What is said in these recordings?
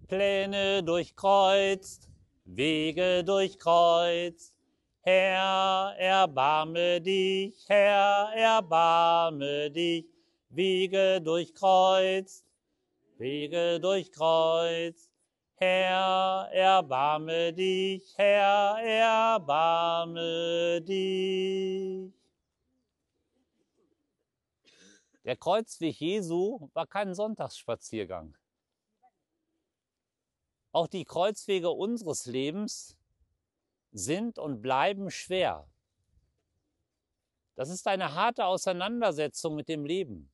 Pläne durchkreuzt, Wege durchkreuzt. Herr, erbarme dich, Herr, erbarme dich. Wege durchkreuzt, Wege durchkreuzt. Herr, erbarme dich, Herr, erbarme dich. Der Kreuzweg Jesu war kein Sonntagsspaziergang. Auch die Kreuzwege unseres Lebens sind und bleiben schwer. Das ist eine harte Auseinandersetzung mit dem Leben.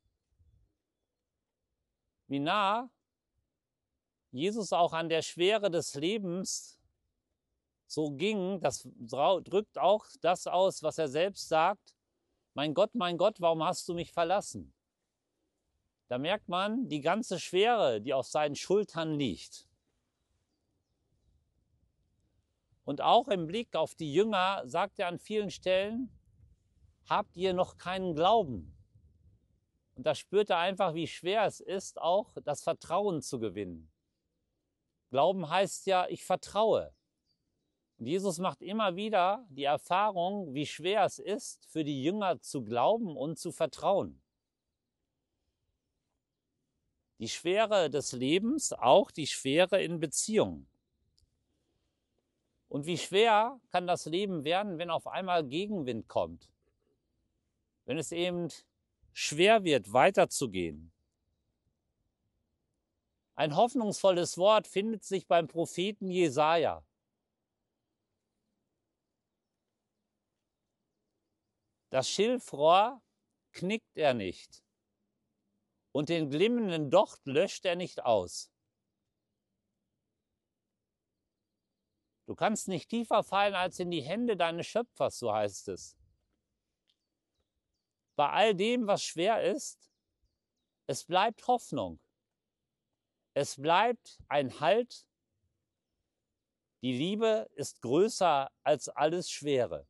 Wie nah Jesus auch an der Schwere des Lebens so ging, das drückt auch das aus, was er selbst sagt: mein Gott, warum hast du mich verlassen? Da merkt man die ganze Schwere, die auf seinen Schultern liegt. Und auch im Blick auf die Jünger sagt er an vielen Stellen: habt ihr noch keinen Glauben? Und da spürt er einfach, wie schwer es ist, auch das Vertrauen zu gewinnen. Glauben heißt ja, ich vertraue. Und Jesus macht immer wieder die Erfahrung, wie schwer es ist, für die Jünger zu glauben und zu vertrauen. Die Schwere des Lebens, auch die Schwere in Beziehungen. Und wie schwer kann das Leben werden, wenn auf einmal Gegenwind kommt? Wenn es eben schwer wird, weiterzugehen. Ein hoffnungsvolles Wort findet sich beim Propheten Jesaja. Das Schilfrohr knickt er nicht und den glimmenden Docht löscht er nicht aus. Du kannst nicht tiefer fallen als in die Hände deines Schöpfers, so heißt es. Bei all dem, was schwer ist, es bleibt Hoffnung. Es bleibt ein Halt. Die Liebe ist größer als alles Schwere.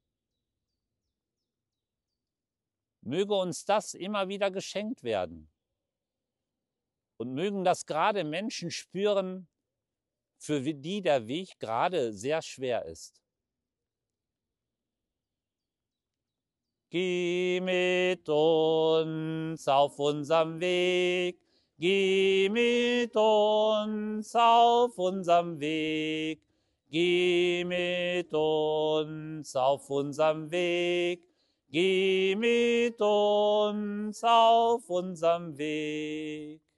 Möge uns das immer wieder geschenkt werden. Und mögen das gerade Menschen spüren, für die der Weg gerade sehr schwer ist. Geh mit uns auf unserem Weg, geh mit uns auf unserem Weg, geh mit uns auf unserem Weg, geh mit uns auf unserem Weg.